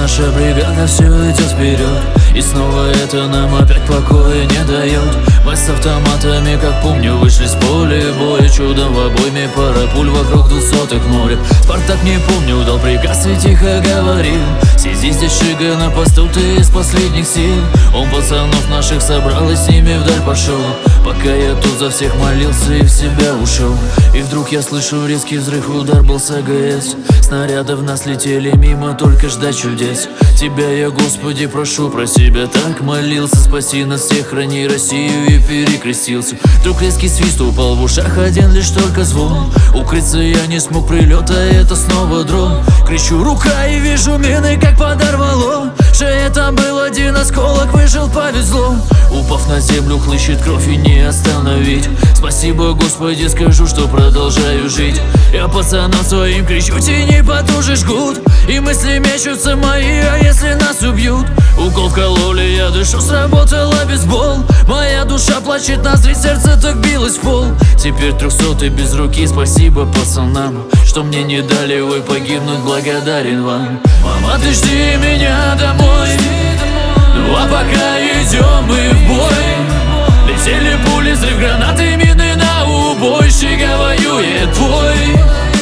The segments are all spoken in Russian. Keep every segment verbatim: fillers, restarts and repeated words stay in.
наша бригада все идет вперед, и снова это нам опять покоя не дает. Мы с автоматами, как помню, вышли с поля боя. Чудом в обойме пара пуль, вокруг двухсотых море. Спартак, не помню, дал приказ и тихо говорил: сиди здесь, шига, на посту, ты из последних сил. Он пацанов наших собрал и с ними вдаль пошел, пока я тут за всех молился и в себя ушел. И вдруг я слышу резкий взрыв, удар был с АГС. Снаряды в нас летели мимо, только ждать чудес. Тебя я, Господи, прошу, про себя так молился: спаси нас всех, храни Россию, и перекрестился. Вдруг резкий свист, упал в ушах один лишь только звон. Укрыться я не смог, прилета, это снова дрон. Кричу: рука, и вижу мины, как подорвало. Шея там был один осколок, выжил, повезло. Упав на землю, хлыщет кровь и не остановить. Спасибо, Господи, скажу, что продолжаю жить. Я пацанам своим кричу: тяни потуже, жгут. И мысли мечутся мои, а если нас убьют? Укол вкололи, я дышу, сработала бейсбол. Моя душа плачет, ноздри, сердце так билось в пол. Теперь трехсотый без руки, спасибо пацанам, что мне не дали, ой, погибнуть, благодарен вам. Мама, ты жди меня домой, ну а пока идем мы в бой. Летели пули, взрыв гранаты, мины на убой. Шига воюет твой.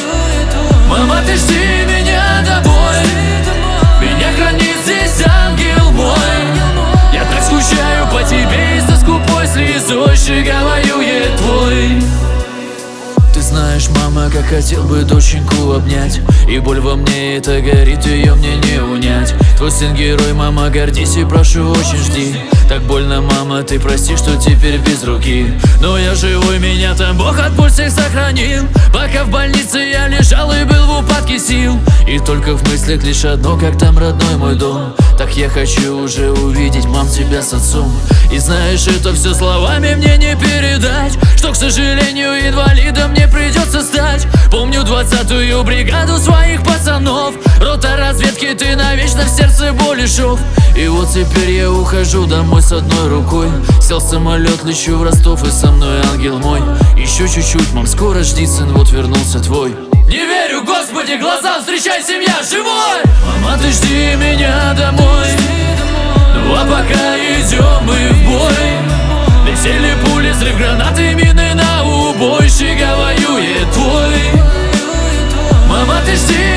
Мама, ты жди меня домой, меня хранит здесь ангел мой. Я так скучаю по тебе и со скупой слезой. Шига воюет твой. Ты знаешь, мама, как хотел бы доченьку обнять, и боль во мне это горит, ее мне не унять. Твой сын герой, мама, гордись и прошу, очень жди. Так больно, мама, ты прости, что теперь без руки, но я живой, меня там Бог от пуль всех сохранил. Пока в больнице я лежал и был в упадке сил, и только в мыслях лишь одно: как там родной мой дом. Так я хочу уже увидеть, мам, тебя с отцом. И знаешь, это все словами мне не передать, что, к сожалению, инвалидом мне придется стать. Помню двадцатую бригаду своих пацанов, рота разведки, ты навечно в сердце боли шов. И вот теперь я ухожу домой с одной рукой. Сел в самолет, лечу в Ростов, и со мной ангел мой. Еще чуть-чуть, мам, скоро жди, сын, вот вернулся твой. Не верю, Господи, глазам, встречай, семья, живой! Мама, ты жди меня домой, ну а пока идем мы в бой. Летели пули, взрыв гранаты, мины на убой. Шига воюет твой. Мама, ты жди